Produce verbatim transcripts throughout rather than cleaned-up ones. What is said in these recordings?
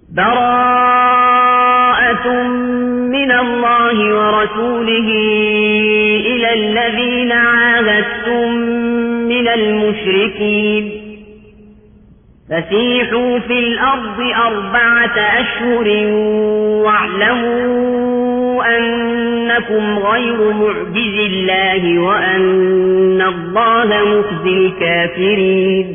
براءة من الله ورسوله إلى الذين عاهدتم من المشركين فسيحوا في الأرض أربعة أشهر واعلموا أنكم غير معجز الله وأن الله مخزي الكافرين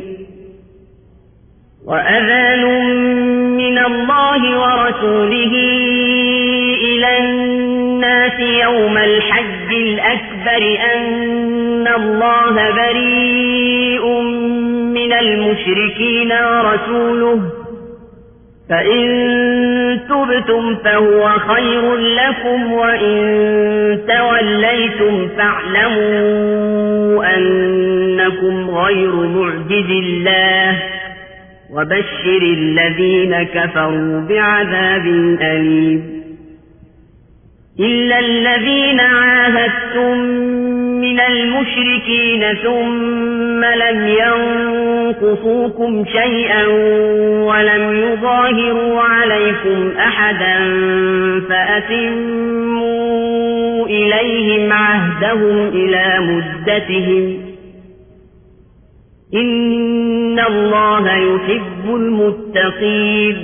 وأذان من الله ورسوله إلى الناس يوم الحج الأكبر أن الله بريء من المشركين ورسوله فإن تبتم فهو خير لكم وإن توليتم فاعلموا أنكم غير معجز الله وبشر الذين كفروا بعذاب أليم إلا الذين عاهدتم من المشركين ثم لم ينقصوكم شيئا ولم يظاهروا عليكم أحدا فأتموا إليهم عهدهم إلى مدتهم إن الله يحب المتقين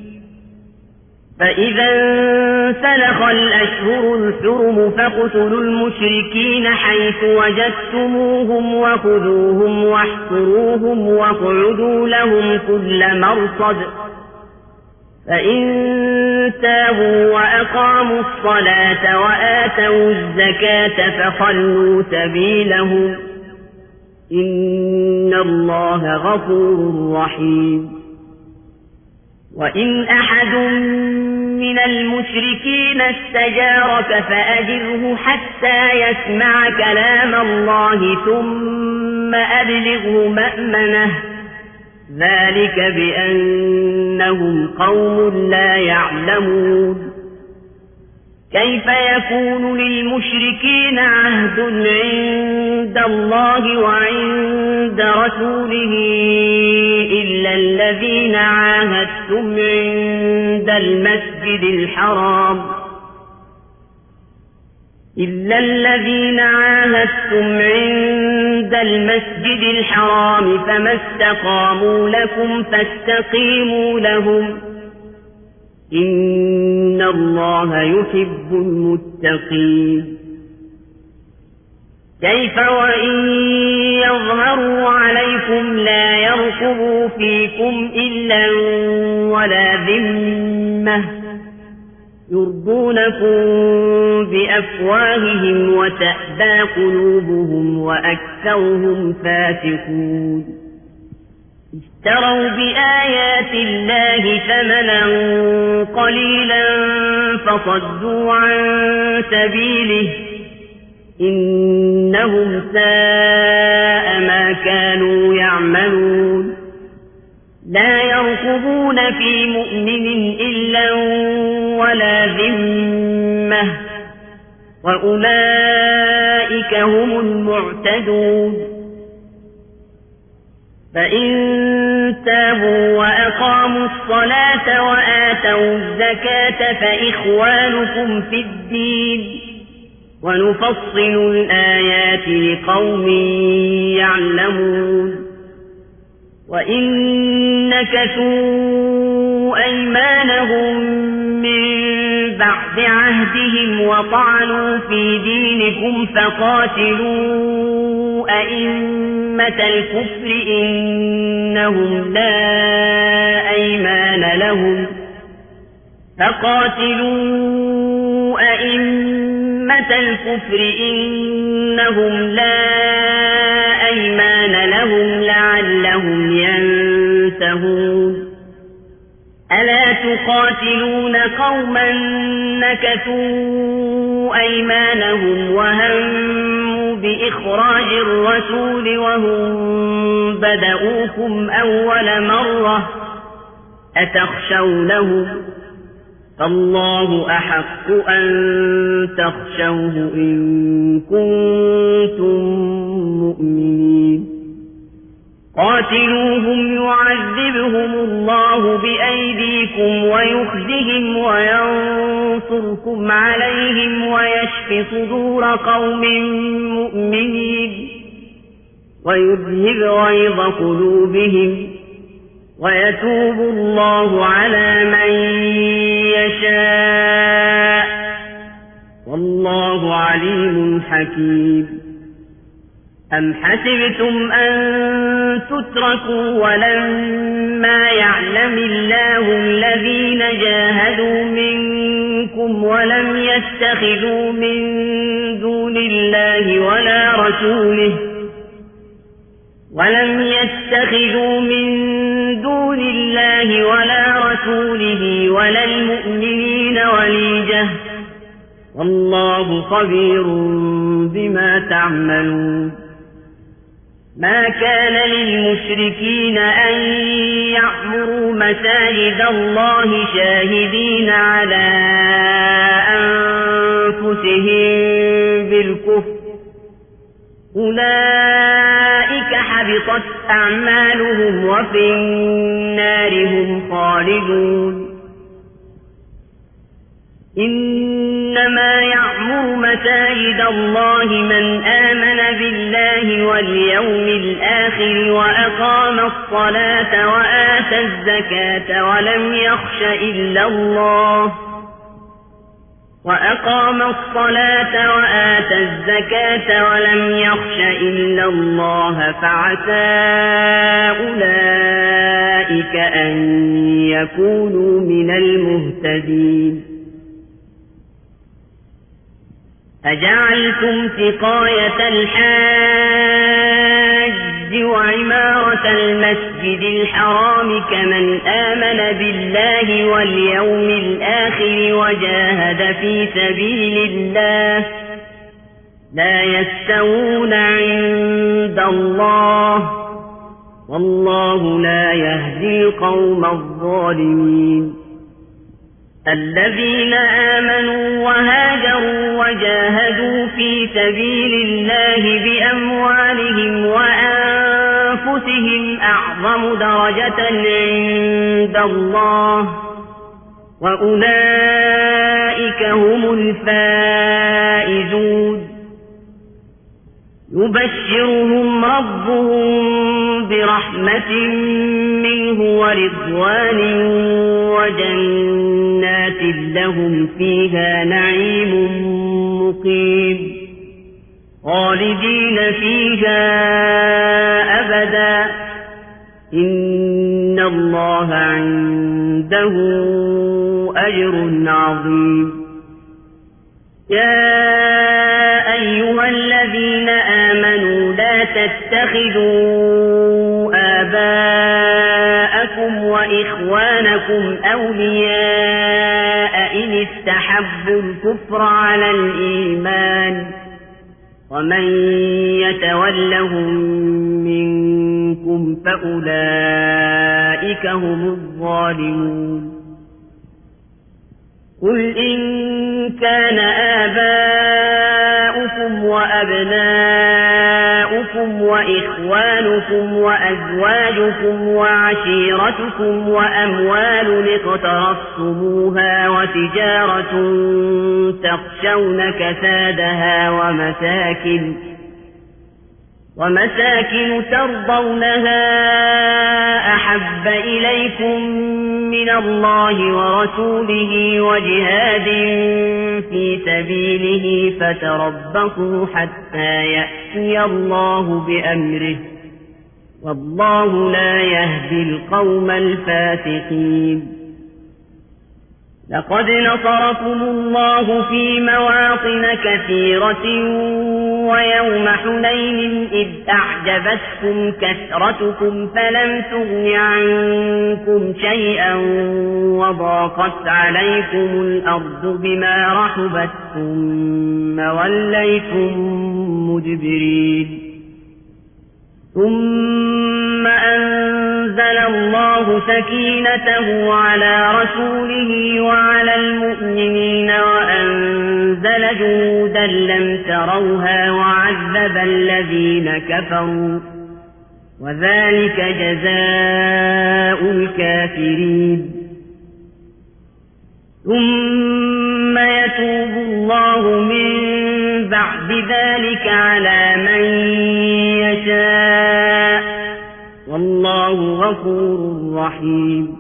فإذا انسلخ الأشهر الحرم فاقتلوا المشركين حيث وجدتموهم وخذوهم واحصروهم واقعدوا لهم كل مرصد فإن تابوا وأقاموا الصلاة وآتوا الزكاة فخلوا سبيلهم إن الله غفور رحيم وإن أحد من المشركين استجارك فأجره حتى يسمع كلام الله ثم أبلغه مأمنه ذلك بأنهم قوم لا يعلمون كيف يكون للمشركين عهد عند الله وعند رسوله إلا الذين عاهدتم عند المسجد الحرام إلا الذين عاهدتم عند المسجد الحرام فما استقاموا لكم فاستقيموا لهم إن الله يحب المتقين كيف وإن يظهروا عليكم لا يرقبوا فيكم إلا ولا ذمة يرضونكم بأفواههم وتأبى قلوبهم وأكثرهم فاسقون اشتروا بآيات الله ثمنا قليلا فصدوا عن سبيله إنهم ساء ما كانوا يعملون لا يرقبون في مؤمن إلا ولا ذمة وأولئك هم المعتدون فإن تابوا وأقاموا الصلاة وآتوا الزكاة فإخوانكم في الدين ونفصل الآيات لقوم يعلمون وإن نكثوا أيمانهم من بعد عهدهم وطعنوا في دينكم فقاتلوا أئمة الكفر إنهم لا أيمان لهم فقاتلوا أئمة الكفر إنهم لا أيمان لهم لعلهم ينتهون ألا تقاتلون قوما نكثوا أيمانهم وهموا بإخراج الرسول وهم بدؤوكم أول مرة أتخشونهم فالله أحق أن تخشوه إن كنتم مؤمنين قاتلوهم يعذبهم الله بأيديكم ويخزهم وينصركم عليهم ويشف صدور قوم مؤمنين ويذهب غيظ قلوبهم ويتوب الله على من يشاء والله عليم حكيم. أم حسبتم أن تتركوا ولما يعلم الله الذين جاهدوا منكم ولم يتخذوا من دون الله ولا رسوله ولم يتخذوا من دون الله ولا رسوله ولا المؤمنين وليجة والله خبير بما تعملون. ما كان للمشركين أن يعمروا مساجد الله شاهدين على أنفسهم بالكفر أولئك حبطت أعمالهم وفي النار هم خالدون. إنما يعمر مساجد الله من آمن بالله واليوم الآخر وأقام الصلاة وآتى الزكاة ولم يخش إلا الله وأقام الصلاة وآتى الزكاة ولم يخش إلا الله فعسى أولئك أن يكونوا من المهتدين. أجعلتم سقاية الحاج وعمارة المسجد الحرام كمن آمن بالله واليوم الآخر وجاهد في سبيل الله لا يستوون عند الله والله لا يهدي القوم الظالمين. الذين آمنوا وهاجروا وجاهدوا في سبيل الله بأموالهم وأنفسهم أعظم درجة عند الله وأولئك هم الفائزون. يبشرهم ربهم برحمة منه ورضوان وجنات لهم فيها نعيم مقيم خالدين فيها أبدا إن الله عنده أجر عظيم. يا أيها الذين آمنوا لا تتخذوا آباءكم وإخوانكم أولياء إن استحبوا الكفر على الإيمان ومن يتولهم منكم فأولئك هم الظالمون. قل إن كان آباؤكم وأبناؤكم وإخوانكم وأزواجكم وعشيرتكم وأموال اقترفتموها وتجارة تخشون كسادها ومساكن ومساكن ترضونها أحب إليكم من الله ورسوله وجهاد في سبيله فتربصوا حتى يأتي الله بأمره والله لا يهدي القوم الفاسقين. لقد نصركم الله في مواطن كثيرة ويوم حنين إذ أعجبتكم كثرتكم فلم تغن عنكم شيئا وضاقت عليكم الأرض بما رحبت ثم وليتم مدبرين. ثم أنزل الله سكينته على رسوله وعلى المؤمنين وأنزل جنودا لم تروها وعذب الذين كفروا وذلك جزاء الكافرين ثم يتوب الله من بعد ذلك على من يشاء والله غفور رحيم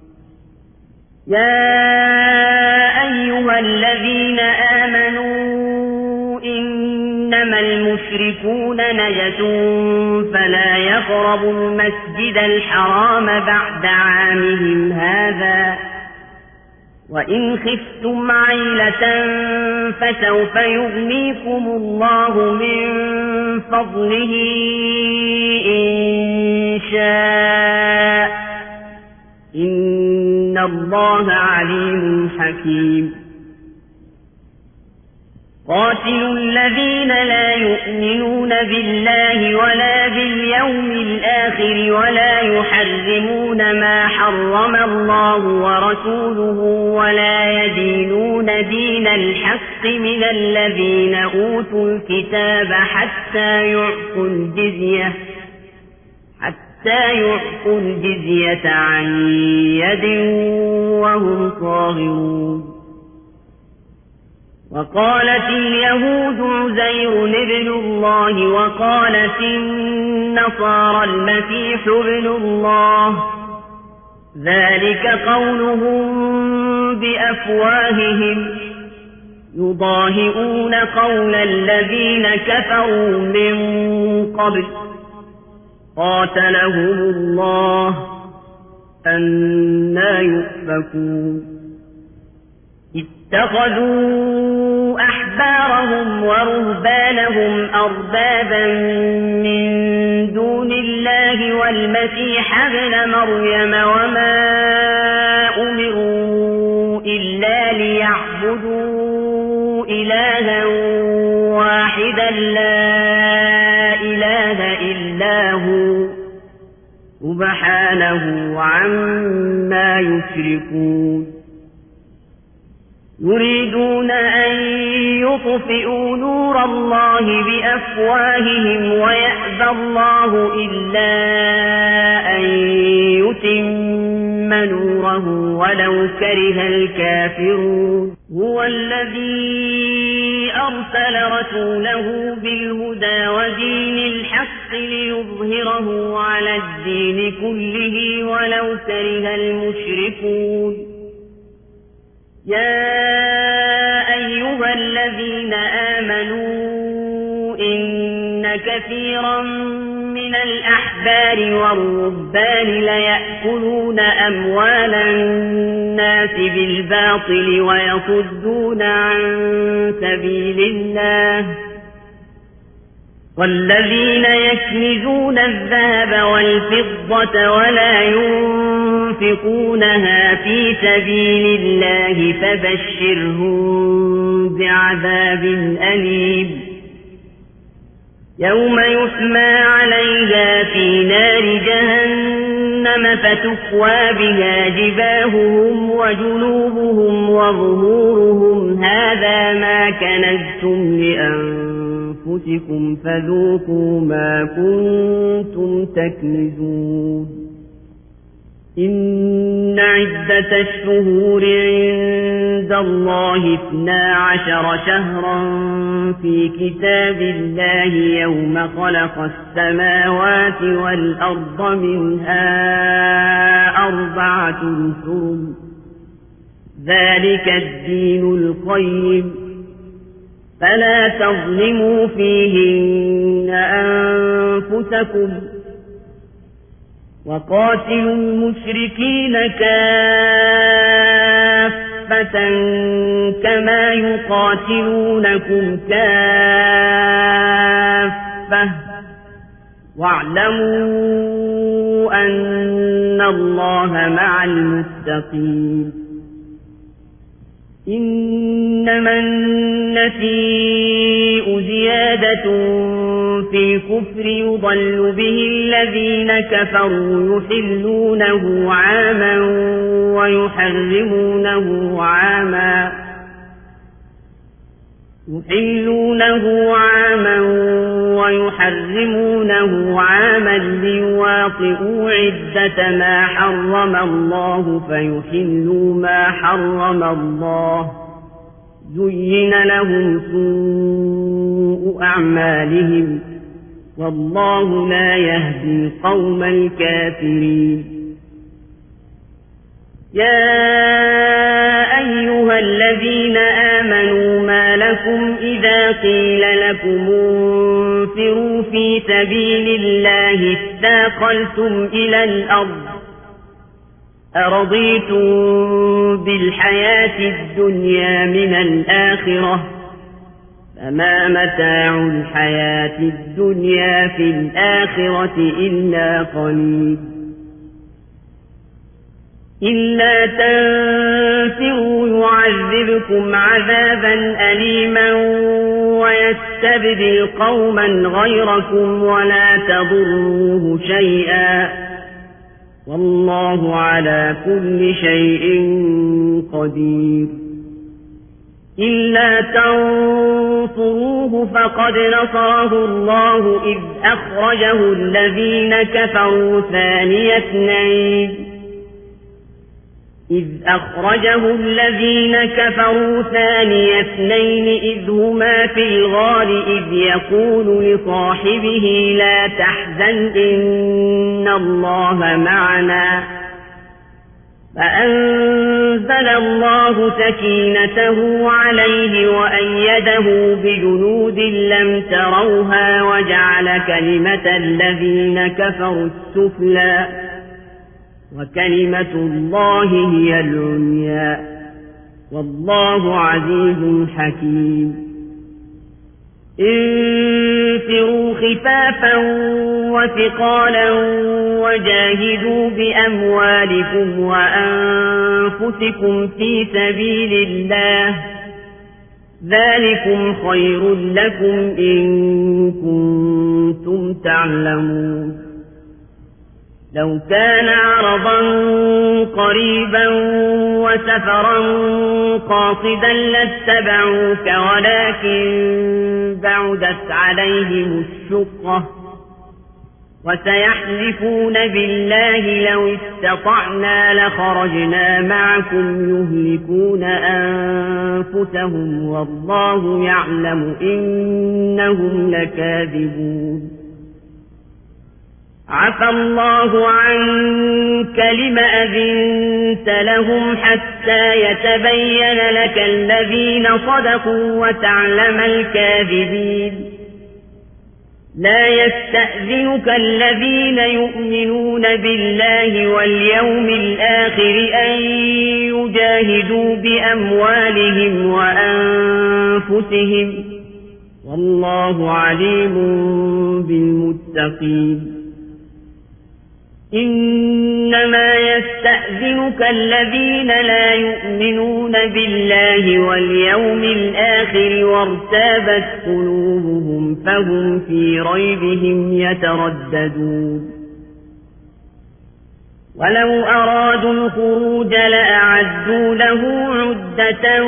يا أيها الذين آمنوا إنما المشركون نجس فلا يقربوا المسجد الحرام بعد عامهم هذا وإن خفتم عيلة فسوف يغنيكم الله من فضله إن شاء إن الله عليم حكيم قاتلوا الذين لا يؤمنون بالله ولا باليوم الآخر ولا يحرمون ما حرم الله ورسوله ولا يدينون دين الحق من الذين أوتوا الكتاب حتى يعطوا الجزية حتى يعطوا الجزية عن يد وهم صاغرون وقالت اليهود عزير ابن الله وقالت النصارى المسيح ابن الله ذلك قولهم بأفواههم يضاهئون قول الذين كفروا من قبل قاتلهم الله أنى يؤفكون اتخذوا أحبارهم ورهبانهم أربابا من دون الله والمسيح ابن مريم وما أمروا إلا ليعبدوا إلها واحدا لا إله إلا هو سبحانه عما يشركون يريدون أن يطفئوا نور الله بأفواههم ويأبى الله إلا أن يتم نوره ولو كره الكافرون هو الذي أرسل رسوله بالهدى ودين الحق ليظهره على الدين كله ولو كره المشركون يا أيها الذين آمنوا إن كثيرا من الأحبار والرهبان ليأكلون أموال الناس بالباطل ويصدون عن سبيل الله والذين يكنزون الذهب والفضة ولا ينفقونها في سبيل الله فبشرهم بعذاب أليم يوم يحمى عليها في نار جهنم فتكوى بها جباههم وجنوبهم وظهورهم هذا ما كنزتم لأنفسكم فذوقوا ما كنتم تكنزون إن عدة الشهور عند الله اثنا عشر شهرا في كتاب الله يوم خلق السماوات والأرض منها أربعة حرم ذلك الدين القيم فلا تظلموا فيهن أنفسكم وقاتلوا المشركين كافة كما يقاتلونكم كافة واعلموا أن الله مع المتقين إنما النسيء زيادة في الكفر يضل به الذين كفروا يحلونه عاما ويحرمونه عاما يحلونه عاما ويحرمونه عاما ليواطئوا عدة ما حرم الله فيحلوا ما حرم الله زين لهم سوء أعمالهم والله لا يهدي القوم الكافرين. يا أيها الذين آمنوا ما لكم إذا قيل لكم انفروا في سبيل الله اثاقلتم إلى الأرض أرضيتم بالحياة الدنيا من الآخرة فما متاع الحياة الدنيا في الآخرة إلا قليل. إلا تنفروا يعذبكم عذابا أليما ويستبدل قوما غيركم ولا تضروه شيئا والله على كل شيء قدير. إلا تنصروه فقد نصره الله إذ أخرجه الذين كفروا ثاني اثنين إذ أخرجه الذين كفروا ثاني اثنين إذ هما في الغار إذ يقول لصاحبه لا تحزن إن الله معنا فأنزل الله سكينته عليه وأيده بجنود لم تروها وجعل كلمة الذين كفروا السفلى وكلمة الله هي العليا والله عزيز حكيم. انفروا خفافا وثقالا وجاهدوا بأموالكم وأنفسكم في سبيل الله ذلكم خير لكم إن كنتم تعلمون. لو كان عرضا قريبا وسفرا قاصدا لاتبعوك ولكن بعدت عليهم الشقة وسيحلفون بالله لو استطعنا لخرجنا معكم يهلكون أنفسهم والله يعلم إنهم لكاذبون. عفى الله عنك لم أذنت لهم حتى يتبين لك الذين صدقوا وتعلم الكاذبين. لا يستأذنك الذين يؤمنون بالله واليوم الآخر أن يجاهدوا بأموالهم وأنفسهم والله عليم بالمتقين. إنما يستأذنك الذين لا يؤمنون بالله واليوم الآخر وارتابت قلوبهم فهم في ريبهم يترددون. ولو أرادوا الخروج لأعدوا له عدة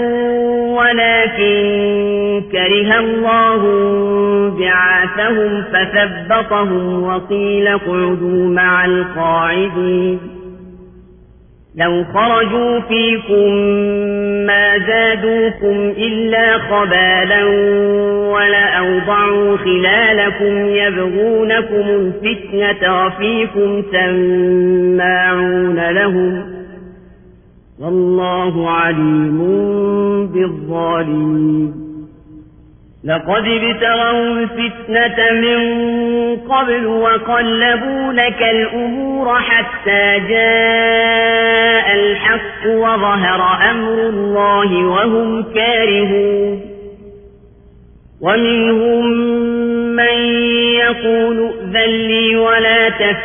ولكن كره الله بعاثهم فثبطهم وقيل اقعدوا مع القاعدين. لو خرجوا فيكم ما زادوكم إلا خبالا ولأوضعوا خلالكم يبغونكم الفتنة وفيكم سماعون لهم والله عليم بالظالمين. لقد ابتغوا الفتنة من قبل وقلبوا لك الأمور حتى جاء الحق وظهر أمر الله وهم كارهون. ومنهم من يقول ائذن لي ولا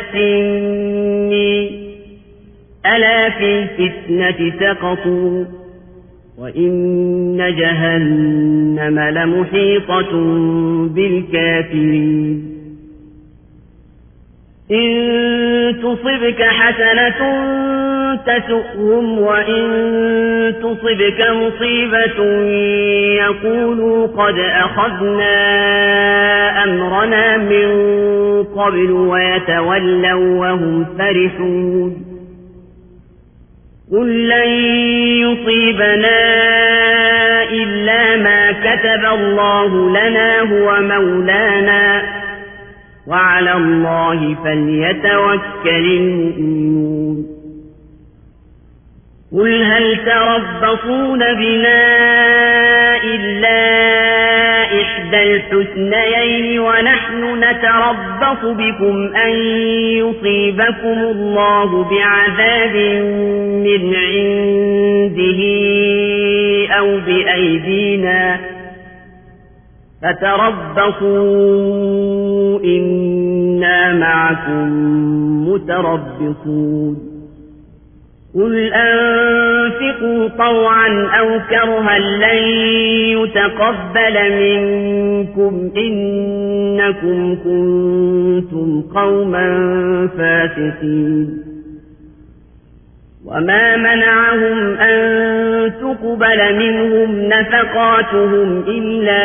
تفتني ألا في الفتنة سقطوا وإن جهنم لمحيطة بالكافرين. إن تصبك حسنة تسؤهم وإن تصبك مصيبة يقولوا قد أخذنا أمرنا من قبل ويتولوا وهم فرحون قل لن يصيبنا إلا ما كتب الله لنا هو مولانا وعلى الله فليتوكل المؤمنون قل هل تربصون بنا إلا إحدى الحسنيين ونحن نتربص بكم أن يصيبكم الله بعذاب من عنده أو بأيدينا فتربصوا إنا معكم متربصون قل أنفقوا طوعا أو كرها لن يتقبل منكم إنكم كنتم قوما فاسقين وما منعهم أن تقبل منهم نفقاتهم إلا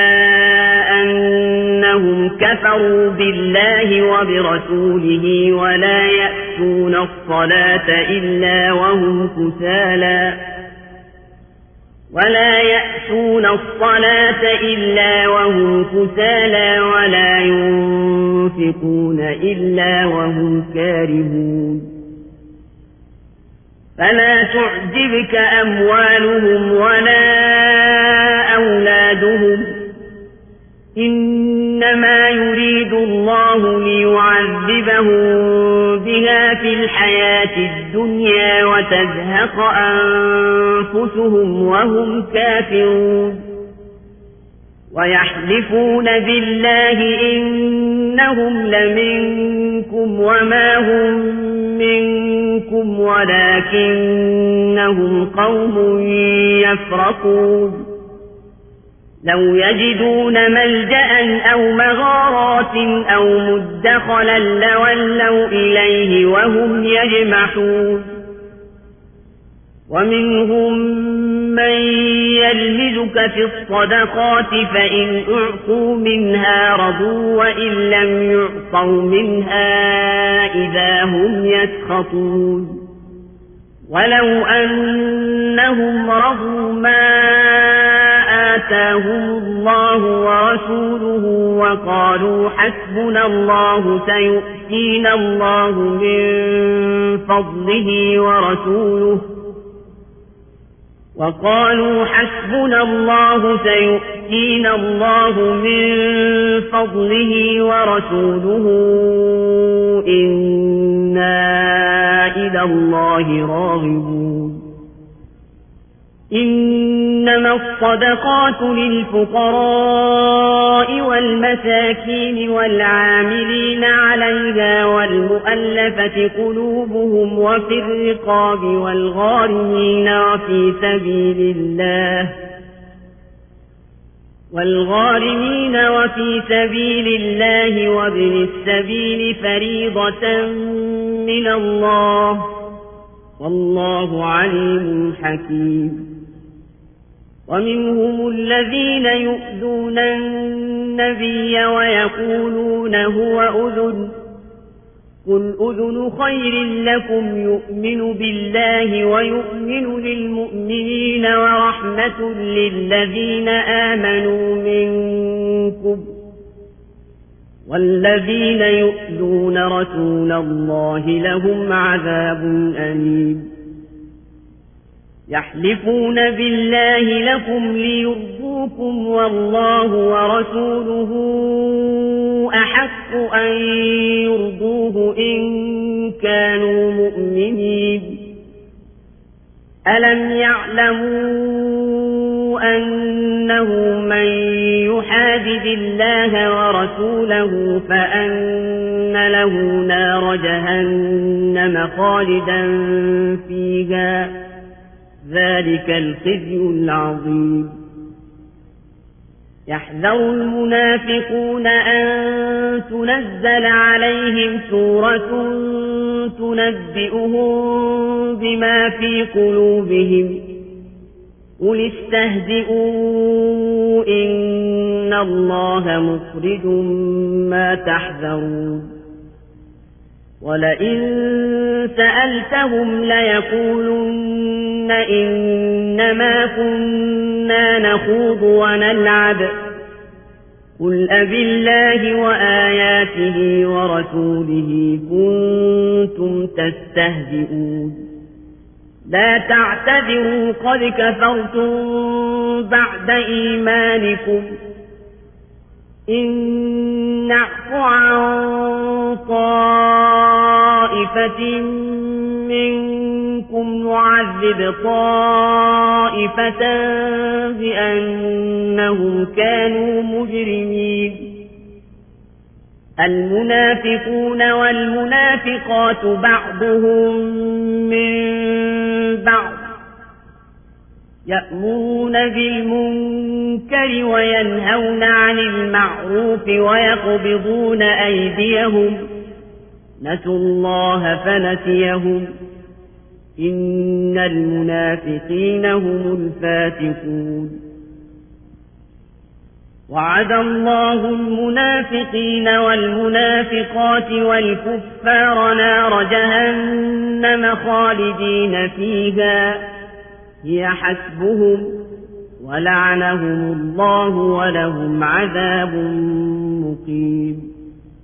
أنهم كفروا بالله وبرسوله ولا يأتون الصلاة إلا وهم كسالى ولا يأتون الصلاة إلا وهم كسالى ولا ينفقون إلا وهم كارهون فلا تعجبك أموالهم ولا أولادهم إنما يريد الله ليعذبهم بها في الحياة الدنيا وتزهق أنفسهم وهم كافرون ويحلفون بالله إنهم لمنكم وما هم منكم ولكنهم قوم يفرقون لو يجدون ملجأ أو مغارات أو مدخلا لولوا إليه وهم يجمحون ومنهم من يلمزك في الصدقات فإن أعطوا منها رضوا وإن لم يعطوا منها إذا هم يسخطون ولو أنهم رضوا ما آتاهم الله ورسوله وقالوا حسبنا الله سيؤتينا الله من فضله ورسوله وقالوا حسبنا الله سيؤتينا الله من فضله ورسوله إنا إلى الله راغبون إنما الصدقات للفقراء والمساكين والعاملين عليها والمؤلفة قلوبهم وفي الرقاب والغارمين وفي سبيل الله والغارمين وفي سبيل الله وابن السبيل فريضة من الله والله عليم حكيم ومنهم الذين يؤذون النبي ويقولون هو أذن قل أذن خير لكم يؤمن بالله ويؤمن للمؤمنين ورحمة للذين آمنوا منكم والذين يؤذون رسول الله لهم عذاب أليم يحلفون بالله لكم ليرضوكم والله ورسوله أحق أن يرضوه إن كانوا مؤمنين ألم يعلموا أنه من يحادد الله ورسوله فأن له نار جهنم خالدا فيها، ذلك الخزي العظيم. يحذر المنافقون أن تنزل عليهم سورة تنبئهم بما في قلوبهم قل استهزئوا إن الله مخرج ما تحذرون ولئن سألتهم ليقولن إنما كنا نخوض ونلعب قل أبالله وآياته ورسوله كنتم تستهزئون لا تعتذروا قد كفرتم بعد إيمانكم إن نعف عن طائفة منكم نعذب طائفة بأنهم كانوا مجرمين المنافقون والمنافقات بعضهم من بعض يأمرون بالمنكر وينهون عن المعروف ويقبضون أيديهم نسوا الله فنسيهم إن المنافقين هم الفاسقون وعد الله المنافقين والمنافقات والكفار نار جهنم خالدين فيها هي حسبهم ولعنهم الله ولهم عذاب مقيم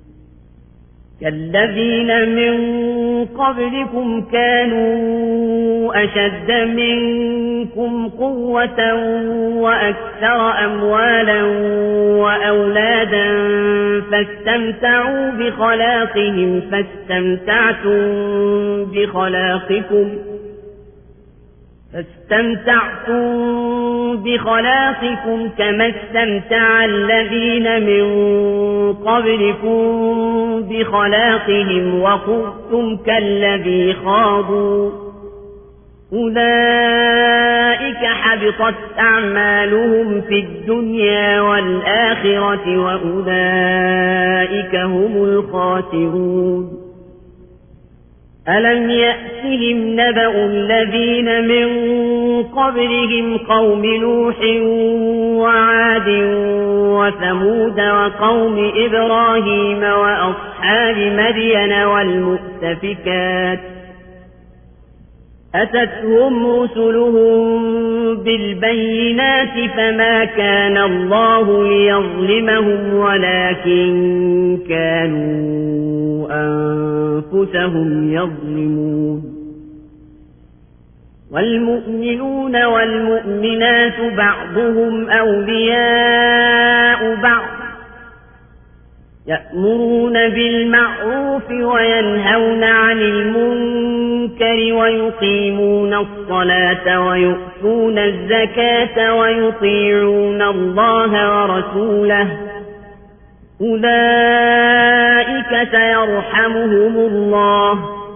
كالذين من قبلكم كانوا أشد منكم قوة وأكثر أموالا وأولادا فاستمتعوا بخلاقهم فاستمتعتم بخلاقكم فاستمتعتم بخلاقكم كما استمتع الذين من قبلكم بخلاقهم وخذتم كالذي خاضوا أولئك حبطت أعمالهم في الدنيا والآخرة وأولئك هم الخاسرون ألم يأتهم نبأ الذين من قبلهم قوم نوح وعاد وثمود وقوم إبراهيم وأصحاب مدين والمؤتفكات أتتهم رسلهم بالبينات فما كان الله ليظلمهم ولكن كانوا أنفسهم يظلمون والمؤمنون والمؤمنات بعضهم أولياء بعض يأمرون بالمعروف وينهون عن المنكر ويقيمون الصلاة ويؤتون الزكاة ويطيعون الله ورسوله أولئك سيرحمهم الله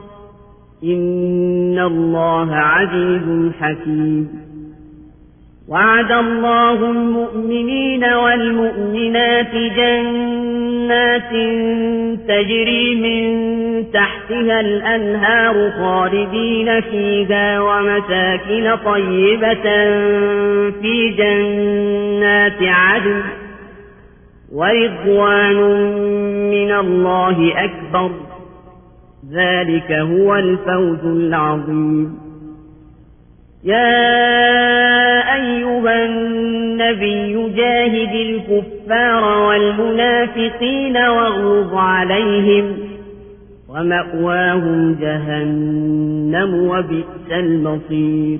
إن الله عزيز حكيم وعد الله المؤمنين والمؤمنات جنات تجري من تحتها الأنهار خالدين فيها ومساكن طيبة في جنات عدن ورضوان من الله أكبر ذلك هو الفوز العظيم يا أيها النبي جاهد الكفار والمنافقين واغلظ عليهم ومأواهم جهنم وبئس المصير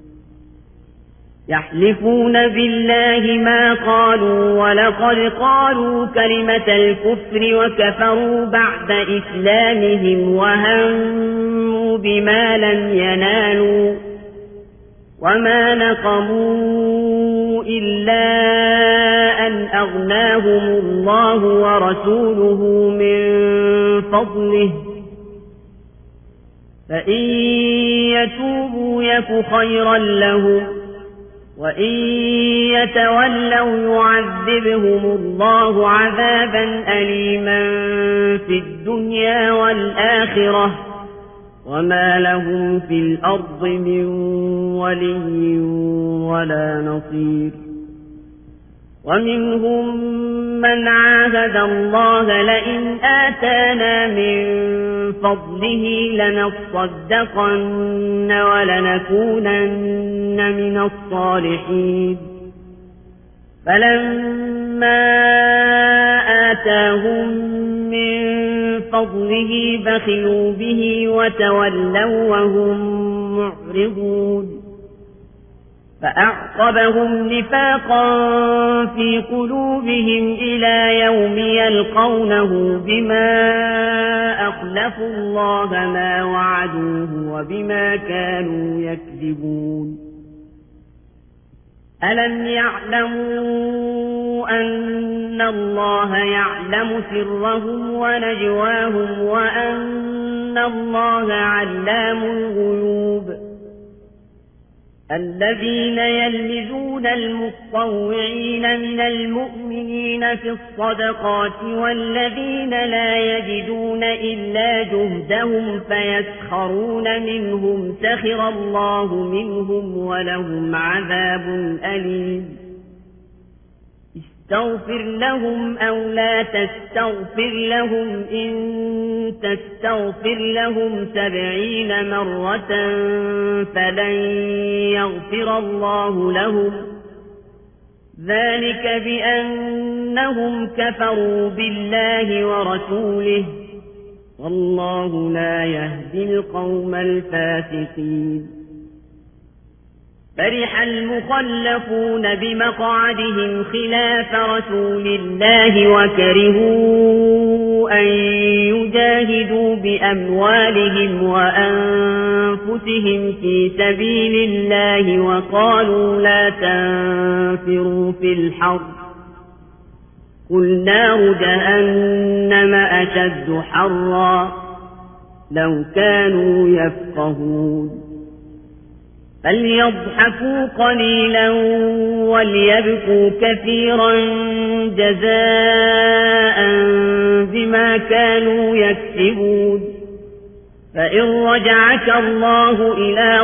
يحلفون بالله ما قالوا ولقد قالوا كلمة الكفر وكفروا بعد إسلامهم وهموا بما لم ينالوا وما نقموا إلا أن أغناهم الله ورسوله من فضله فإن يتوبوا يك خيرا لهم وإن يتولوا يعذبهم الله عذابا أليما في الدنيا والآخرة وما لهم في الأرض من ولي ولا نصير ومنهم من عاهد الله لئن آتانا من فضله لنصدقن ولنكونن من الصالحين فلما آتاهم من فضله بخلوا به وتولوا وهم معرضون فأعقبهم نفاقا في قلوبهم إلى يوم يلقونه بما أخلفوا الله ما وعدوه وبما كانوا يكذبون ألم يعلموا أن الله يعلم سرهم ونجواهم وأن الله علام الغيوب الذين يلمزون المطوعين من المؤمنين في الصدقات والذين لا يجدون إلا جهدهم فيسخرون منهم سخر الله منهم ولهم عذاب أليم استغفر لهم أو لا تستغفر لهم إن تستغفر لهم سبعين مرة فلن يغفر الله لهم ذلك بأنهم كفروا بالله ورسوله والله لا يهدي القوم الفاسقين فرح المخلفون بمقعدهم خلاف رسول الله وكرهوا أن يجاهدوا بأموالهم وأنفسهم في سبيل الله وقالوا لا تنفروا في الحرب قل نار جهنم أشد حرا لو كانوا يفقهون فليضحكوا قليلا وليبكوا كثيرا جزاء بما كانوا يكسبون فإن رجعك الله إلى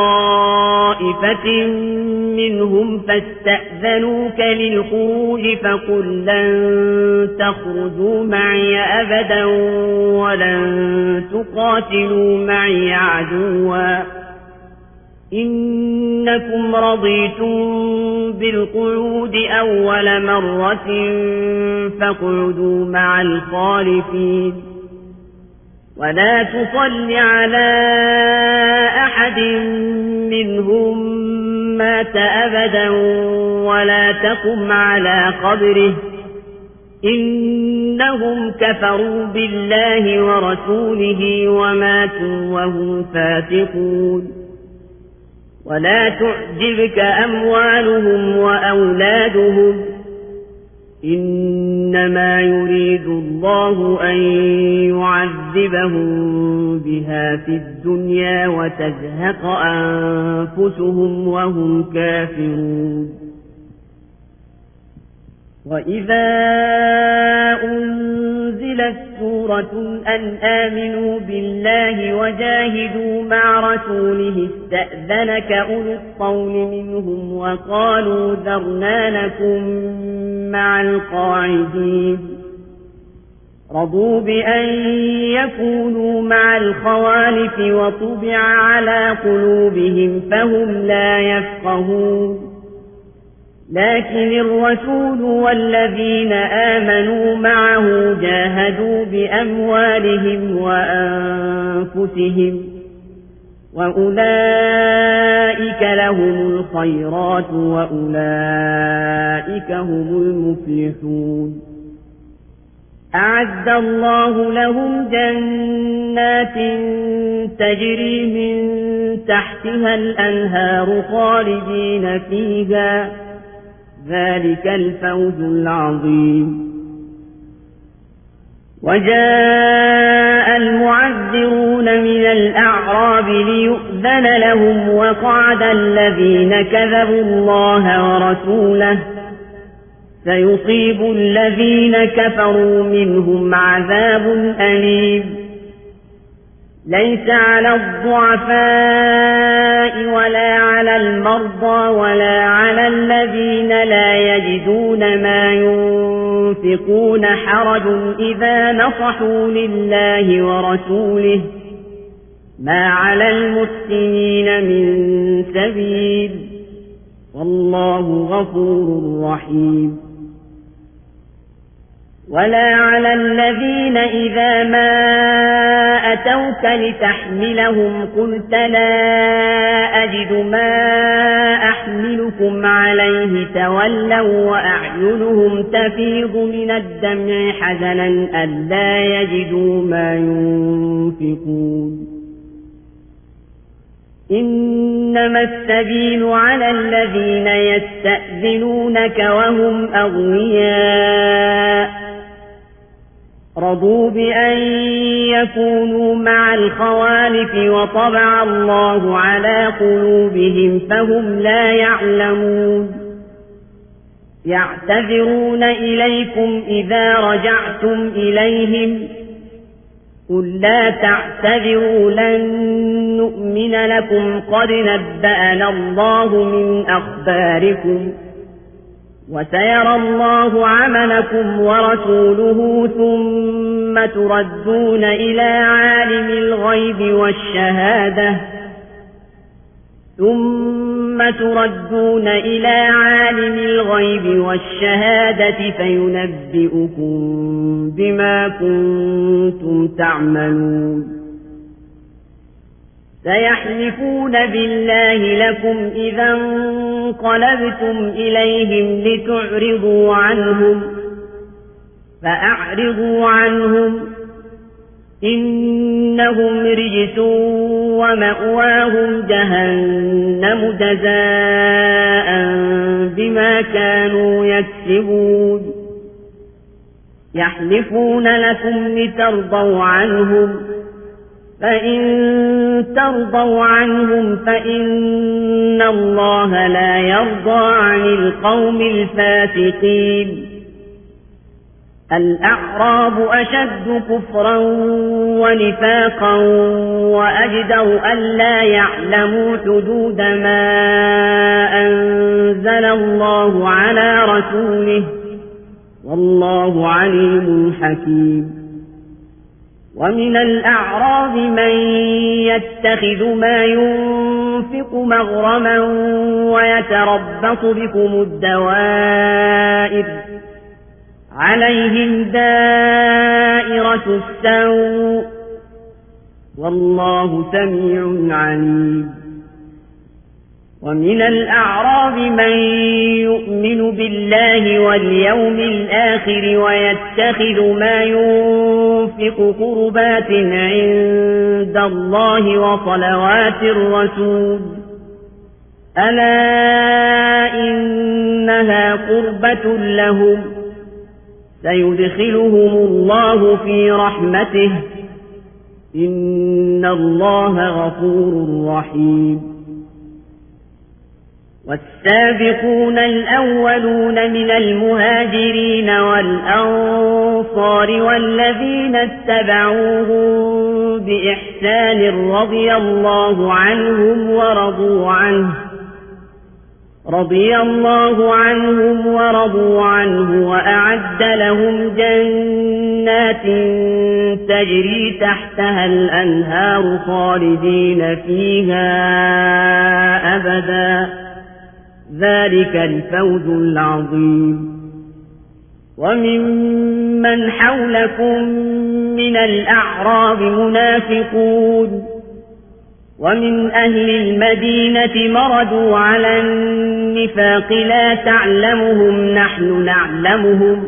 طائفة منهم فاستأذنوك للخروج فقل لن تخرجوا معي أبدا ولن تقاتلوا معي عدوا إنكم رضيتم بالقعود أول مرة فاقعدوا مع الخالفين ولا تصل على أحد منهم مات أبدا ولا تقم على قبره إنهم كفروا بالله ورسوله وماتوا وهم فاسقون ولا تعجبك أموالهم وأولادهم إنما يريد الله أن يعذبهم بها في الدنيا وتزهق أنفسهم وهم كافرون وإذا أنزلت سورة أن آمنوا بالله وجاهدوا مع رسوله استأذنك أولو الطول منهم وقالوا ذرنا لكم مع القاعدين رضوا بأن يكونوا مع الخوالف وطبع على قلوبهم فهم لا يفقهون لكن الرسول والذين آمنوا معه جاهدوا بأموالهم وأنفسهم وأولئك لهم الخيرات وأولئك هم المفلحون أعد الله لهم جنات تجري من تحتها الأنهار خالدين فيها ذلك الفوز العظيم وجاء المعذرون من الأعراب ليؤذن لهم وقعد الذين كذبوا الله ورسوله سيصيب الذين كفروا منهم عذاب أليم ليس على الضعفاء ولا على المرضى ولا على الذين لا يجدون ما ينفقون حرج إذا نصحوا لله ورسوله ما على المحسنين من سبيل والله غفور رحيم ولا على الذين إذا ما أتوك لتحملهم قلت لا أجد ما أحملكم عليه تولوا وأعينهم تفيض من الدمع حزنا ألا يجدوا ما ينفقون إنما السبيل على الذين يستأذنونك وهم أغنياء رضوا بأن يكونوا مع الخوالف وطبع الله على قلوبهم فهم لا يعلمون يعتذرون إليكم إذا رجعتم إليهم قل لا تعتذروا لن نؤمن لكم قد نبأنا الله من أخباركم وسيرى الله عملكم ورسوله ثم تردون إلى عالم الغيب والشهادة ثم تردون إلى عالم الغيب والشهادة فينبئكم بما كنتم تعملون سيحلفون بالله لكم إذا انقلبتم إليهم لتعرضوا عنهم فأعرضوا عنهم إنهم رجس ومأواهم جهنم جزاء بما كانوا يكسبون يحلفون لكم لترضوا عنهم فإن ترضوا عنهم فإن الله لا يرضى عن القوم الفاسقين الأعراب أشد كفرا ونفاقا وأجدر ألا يعلموا حدود ما أنزل الله على رسوله والله عليم حكيم ومن الأعراب من يتخذ ما ينفق مغرما ويتربص بكم الدوائر عليهم دائرة السوء والله سميع عليم ومن الأعراب من يؤمن بالله واليوم الآخر ويتخذ ما ينفق قربات عند الله وصلوات الرسول ألا إنها قربة لهم سيدخلهم الله في رحمته إن الله غفور رحيم والسابقون الأولون من المهاجرين والأنصار والذين اتبعوهم بإحسان رضي الله عنهم ورضوا عنه رضي الله عنهم ورضوا عنه وأعد لهم جنات تجري تحتها الأنهار خالدين فيها أبدا ذلك الفوز العظيم وممن حولكم من الأعراب منافقون ومن أهل المدينة مردوا على النفاق لا تعلمهم نحن نعلمهم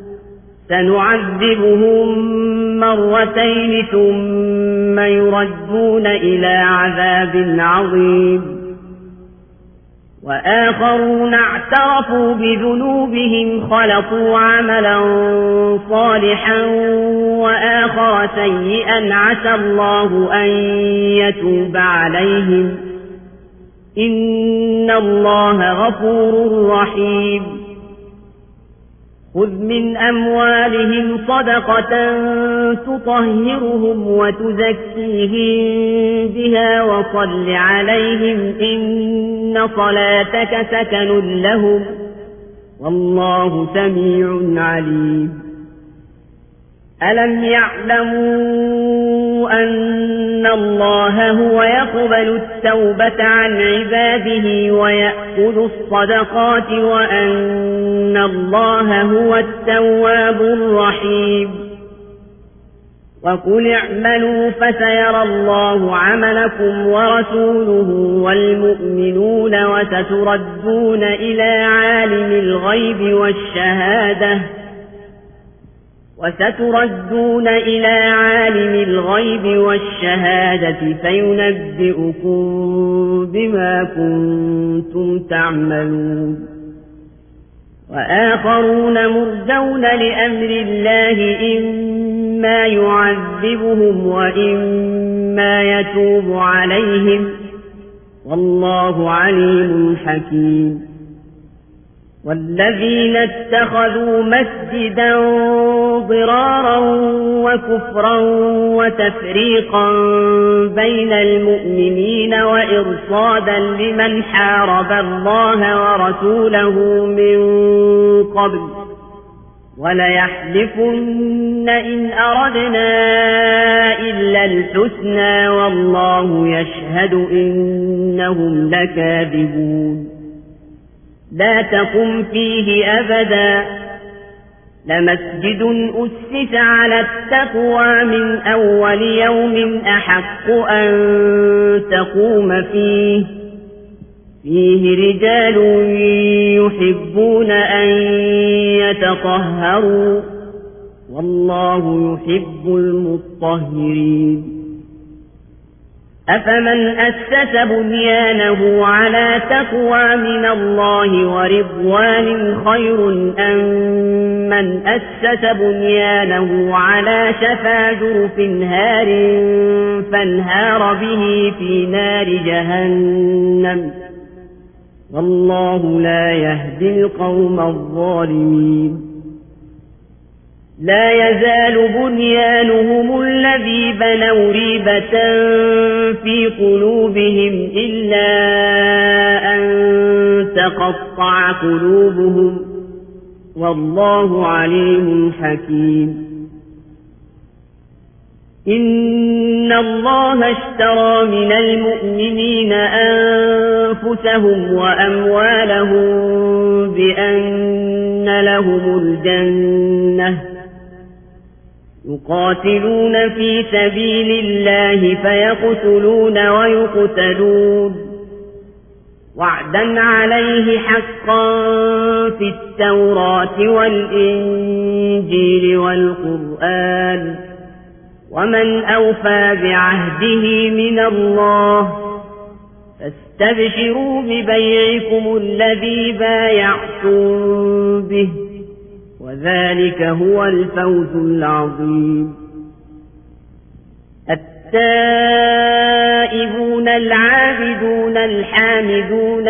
سنعذبهم مرتين ثم يردون إلى عذاب عظيم وآخرون اعترفوا بذنوبهم خلطوا عملا صالحا وآخر سيئا عسى الله أن يتوب عليهم إن الله غفور رحيم خذ من أموالهم صدقة تطهرهم وتزكيهم بها وصل عليهم إن صلاتك سكن لهم والله سميع عليم ألم يعلموا أن الله هو يقبل التوبة عن عباده ويأخذ الصدقات وأن الله هو التواب الرحيم وقل اعملوا فسيرى الله عملكم ورسوله والمؤمنون وستردون إلى عالم الغيب والشهادة وستردون إلى عالم الغيب والشهادة فينبئكم بما كنتم تعملون وآخرون مرجون لأمر الله إما يعذبهم وإما يتوب عليهم والله عليم حكيم والذين اتخذوا مسجدا ضرارا وكفرا وتفريقا بين المؤمنين وإرصادا لمن حارب الله ورسوله من قبل وليحلفن إن أردنا إلا الحسنى والله يشهد إنهم لكاذبون لا تقم فيه أبدا لمسجد أسس على التقوى من أول يوم أحق أن تقوم فيه فيه رجال يحبون أن يتطهروا والله يحب المطهرين أفمن أسس بنيانه على تقوى من الله ورضوان خير أم من أسس بنيانه على شفا جرف هار فانهار به في نار جهنم والله لا يهدي القوم الظالمين لا يزال بنيانهم الذي بنوا ريبة في قلوبهم إلا أن تقطع قلوبهم والله عليم حكيم إن الله اشترى من المؤمنين أنفسهم وأموالهم بأن لهم الجنة يقاتلون في سبيل الله فيقتلون ويقتلون وعدا عليه حقا في التوراة والإنجيل والقرآن ومن أوفى بعهده من الله فاستبشروا ببيعكم الذي بايعتم به وذلك هو الفوز العظيم التائبون العابدون الحامدون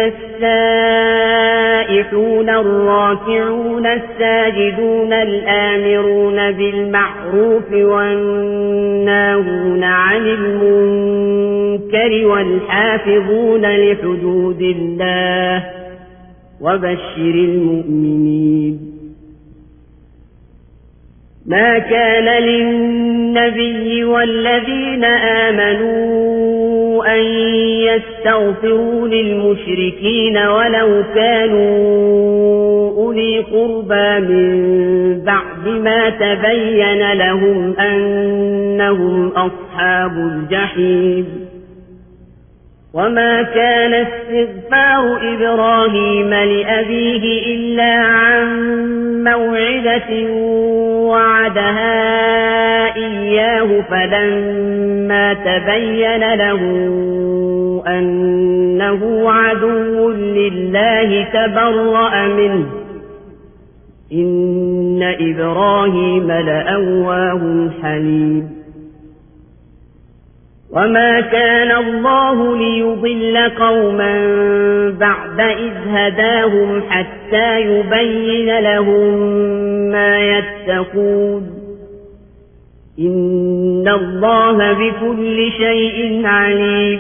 السائحون الراكعون الساجدون الآمرون بالمعروف والناهون عن المنكر والحافظون لحدود الله وبشر المؤمنين ما كان للنبي والذين آمنوا أن يستغفروا للمشركين ولو كانوا أولي قربى من بعد ما تبين لهم أنهم أصحاب الجحيم وما كان استغفار إبراهيم لأبيه إلا عن موعدة وعدها إياه فلما تبين له أنه عدو الله تبرأ منه إن إبراهيم لأواه حليم وما كان الله ليضل قوما بعد إذ هداهم حتى يبين لهم ما يتقون إن الله بكل شيء عليم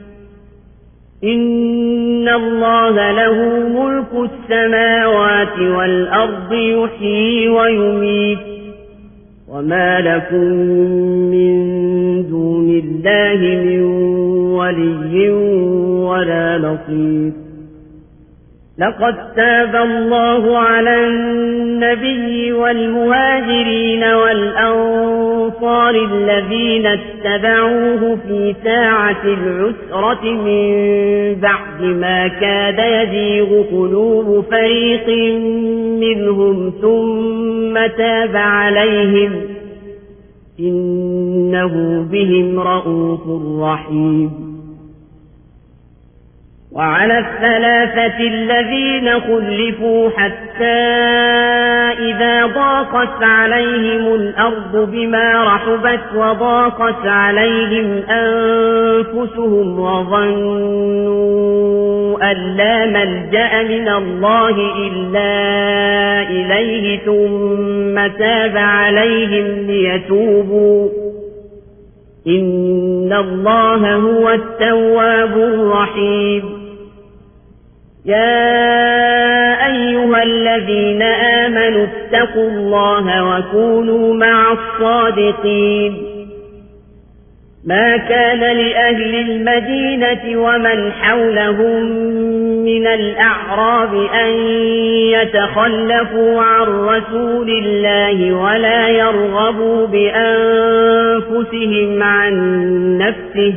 إن الله له ملك السماوات والأرض يحيي ويميت وما لكم من دون الله من ولي ولا نصير لقد تاب الله على النبي والمهاجرين والأنصار الذين اتبعوه في ساعة العسرة من بعد ما كاد يزيغ قلوب فريق منهم ثم تاب عليهم إنه بهم رءوف رحيم وعلى الثلاثة الذين خلفوا حتى إذا ضاقت عليهم الأرض بما رحبت وضاقت عليهم أنفسهم وظنوا أن لا ملجأ من الله إلا إليه ثم تاب عليهم ليتوبوا إن الله هو التواب الرحيم يا أيها الذين آمنوا اتقوا الله وكونوا مع الصادقين ما كان لأهل المدينة ومن حولهم من الأعراب أن يتخلفوا عن رسول الله ولا يرغبوا بأنفسهم عن نفسه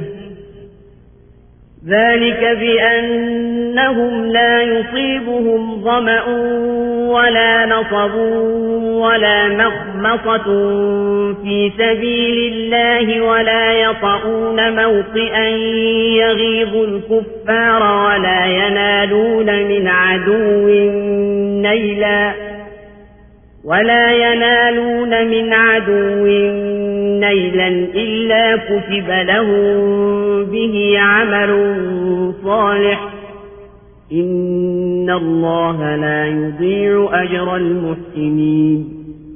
ذلك بأنهم لا يصيبهم ظمأ ولا نصب ولا مخمصة في سبيل الله ولا يطؤون موطئا يغيظ الكفار ولا ينالون من عدو نيلا ولا ينالون من عدو نيلا إلا كتب لهم به عمل صالح إن الله لا يضيع أجر المحسنين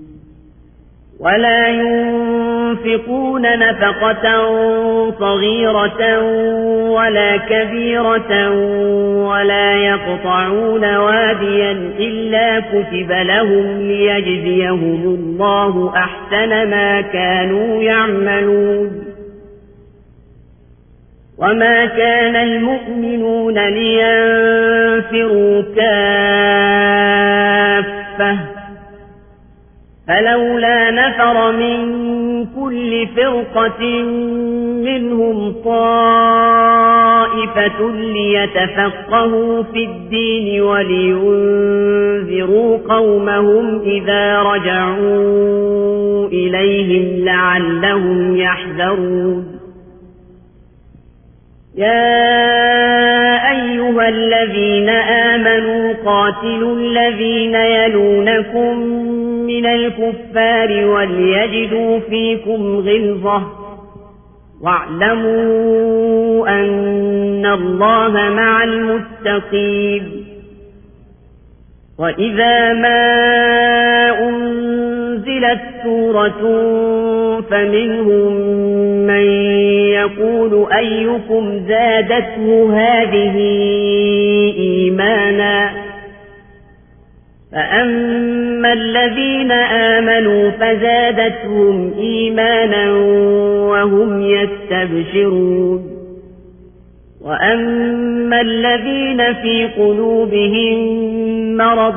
ولا ينفقون نفقة صغيرة ولا كبيرة ولا يقطعون واديا إلا كتب لهم ليجزيهم الله أحسن ما كانوا يعملون وما كان المؤمنون لينفروا كافة فلولا نفر من كل فرقة منهم طائفة ليتفقهوا في الدين ولينذروا قومهم إذا رجعوا إليهم لعلهم يحذرون يا أيها الذين آمنوا قاتلوا الذين يلونكم من الكفار وليجدوا فيكم غلظة واعلموا أن الله مع المتقين وإذا ما أنزلت سورة فمنهم من يقول أيكم زادته هذه إيمانا فأما الذين آمنوا فزادتهم إيمانا وهم يستبشرون وأما الذين في قلوبهم مرض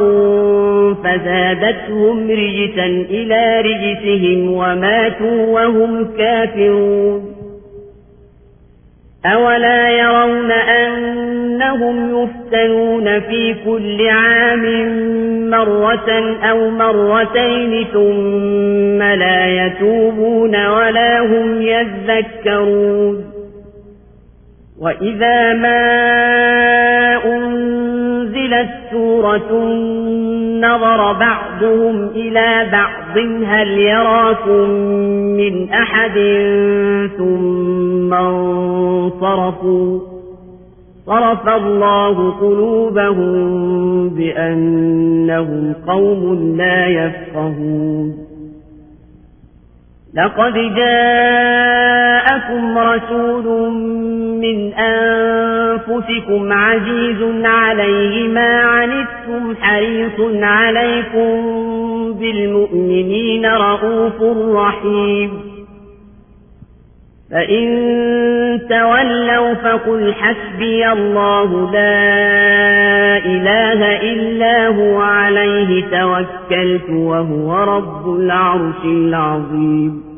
فزادتهم رجسا إلى رجسهم وماتوا وهم كافرون أولا يرون أنهم يفتنون في كل عام مرة أو مرتين ثم لا يتوبون ولا هم يذكرون وإذا ما أنزلت سورة نظر بعضهم إلى بعض هل يراكم من أحد ثم انصرفوا صرف الله قلوبهم بأنهم قوم لا يفقهون لقد جاءكم رسول من أنفسكم عزيز عليه ما عنتم حريص عليكم بالمؤمنين رؤوف رحيم فإن تولوا فقل حسبي الله لا إله إلا هو عليه توكلت وهو رب العرش العظيم